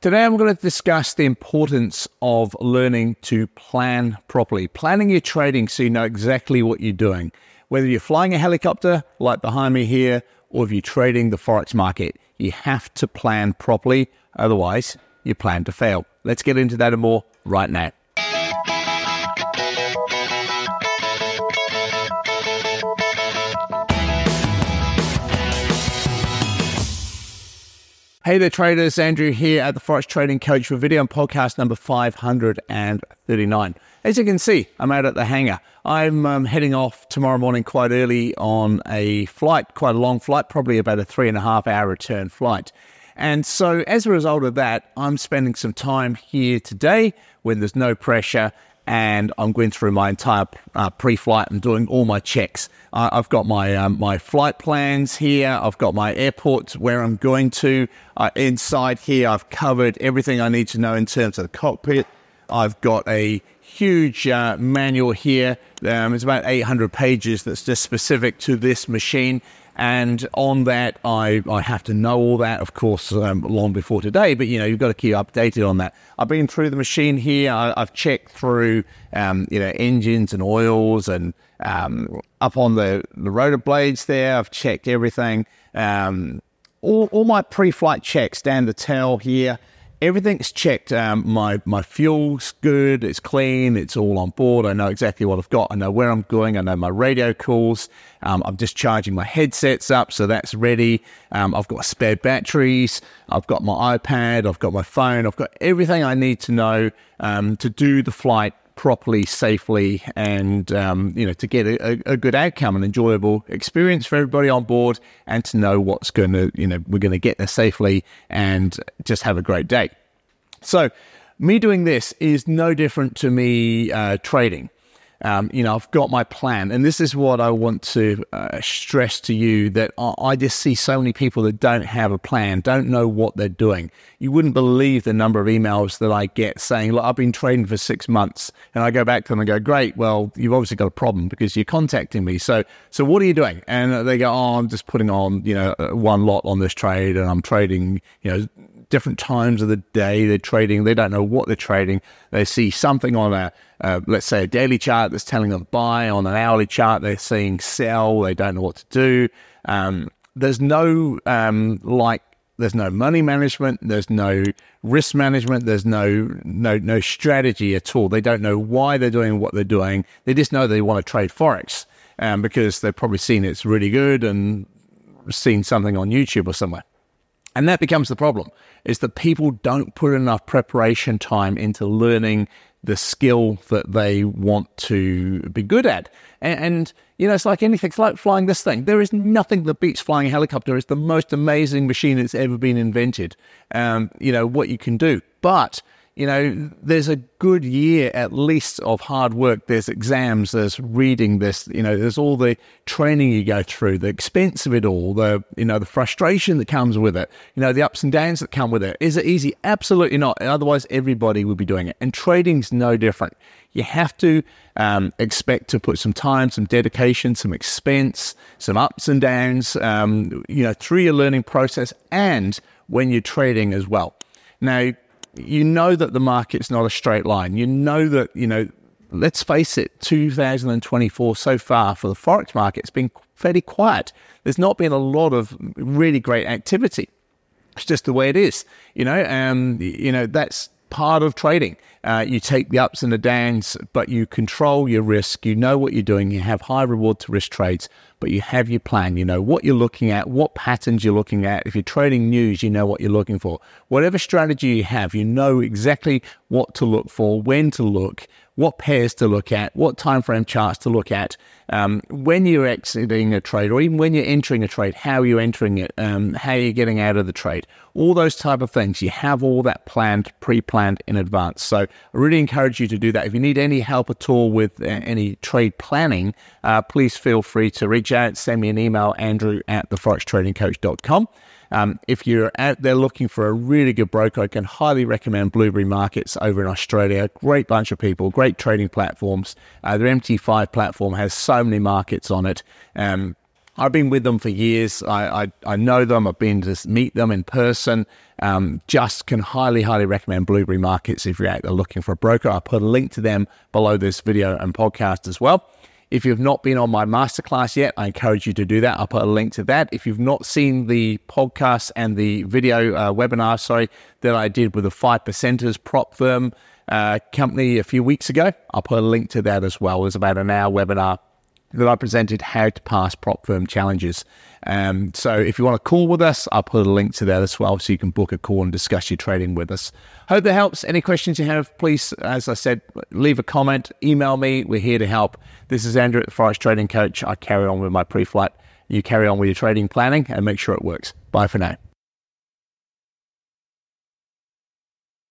Today I'm going to discuss the importance of learning to plan properly, planning your trading so you know exactly what you're doing. Whether you're flying a helicopter like behind me here, or if you're trading the Forex market, you have to plan properly, otherwise you plan to fail. Let's get into that and more right now. Hey there traders, Andrew here at the Forex Trading Coach for video and podcast number 539. As you can see, I'm out at the hangar. I'm heading off tomorrow morning quite early on a flight, quite a long flight, probably about a 3.5 hour return flight. And so as a result of that, I'm spending some time here today when there's no pressure, and I'm going through my entire pre-flight and doing all my checks. I've got my flight plans here. I've got my airport where I'm going to. Inside here, I've covered everything I need to know in terms of the cockpit. I've got a huge manual here. It's about 800 pages that's just specific to this machine. And on that, I have to know all that, of course, long before today. But, you've got to keep updated on that. I've been through the machine here. I've checked through, engines and oils and up on the rotor blades there. I've checked everything. All my pre-flight checks down the tail here. Everything's checked. My fuel's good. It's clean. It's all on board. I know exactly what I've got. I know where I'm going. I know my radio calls. I'm just charging my headsets up, so that's ready. I've got spare batteries. I've got my iPad. I've got my phone. I've got everything I need to know to do the flight properly, safely, and to get a good outcome, an enjoyable experience for everybody on board, and to know what's going to, we're going to get there safely and just have a great day. So me doing this is no different to me trading. I've got my plan, and this is what I want to stress to you, that I just see so many people that don't have a plan, don't know what they're doing. You wouldn't believe the number of emails that I get saying, look, I've been trading for 6 months, and I go back to them and go, great, well, you've obviously got a problem because you're contacting me. So what are you doing? And they go, I'm just putting on, one lot on this trade, and I'm trading, different times of the day. They're trading. They don't know what they're trading. They see something on let's say a daily chart that's telling them buy. On an hourly chart, they're seeing sell. They don't know what to do. There's no there's no money management. There's no risk management. There's no strategy at all. They don't know why they're doing what they're doing. They just know they want to trade Forex because they've probably seen it's really good and seen something on YouTube or somewhere. And that becomes the problem, is that people don't put enough preparation time into learning the skill that they want to be good at. And it's like anything. It's like flying this thing. There is nothing that beats flying a helicopter. It's the most amazing machine that's ever been invented, what you can do. But there's a good year at least of hard work. There's exams, there's reading, there's all the training you go through, the expense of it all, the frustration that comes with it, the ups and downs that come with it. Is it easy? Absolutely not. Otherwise, everybody would be doing it. And trading's no different. You have to expect to put some time, some dedication, some expense, some ups and downs, through your learning process and when you're trading as well. Now, that the market's not a straight line. That, let's face it, 2024 so far for the Forex market, it's been fairly quiet. There's not been a lot of really great activity. It's just the way it is, that's part of trading. You take the ups and the downs, but you control your risk. You know what you're doing. You have high reward to risk trades, but you have your plan. You know what you're looking at, what patterns you're looking at. If you're trading news, you know what you're looking for. Whatever strategy you have, you know exactly what to look for, when to look, what pairs to look at, what time frame charts to look at, when you're exiting a trade, or even when you're entering a trade, how you're entering it, how you're getting out of the trade, all those type of things. You have all that planned, pre-planned in advance. So I really encourage you to do that. If you need any help at all with any trade planning, please feel free to reach out, send me an email, andrew@theforextradingcoach.com. If you're out there looking for a really good broker, I can highly recommend Blueberry Markets over in Australia. Great bunch of people, great trading platforms. Their MT5 platform has so many markets on it. I've been with them for years. I know them. I've been to meet them in person. Just can highly recommend Blueberry Markets if you're out there looking for a broker. I'll put a link to them below this video and podcast as well. If you've not been on my masterclass yet, I encourage you to do that. I'll put a link to that. If you've not seen the podcast and the video webinar, that I did with the 5%ers prop firm company a few weeks ago, I'll put a link to that as well. It was about an hour webinar that I presented how to pass prop firm challenges. So if you want to call with us, I'll put a link to that as well so you can book a call and discuss your trading with us. Hope that helps. Any questions you have, please, as I said, leave a comment, email me. We're here to help. This is Andrew at the Forex Trading Coach. I carry on with my pre-flight. You carry on with your trading planning and make sure it works. Bye for now.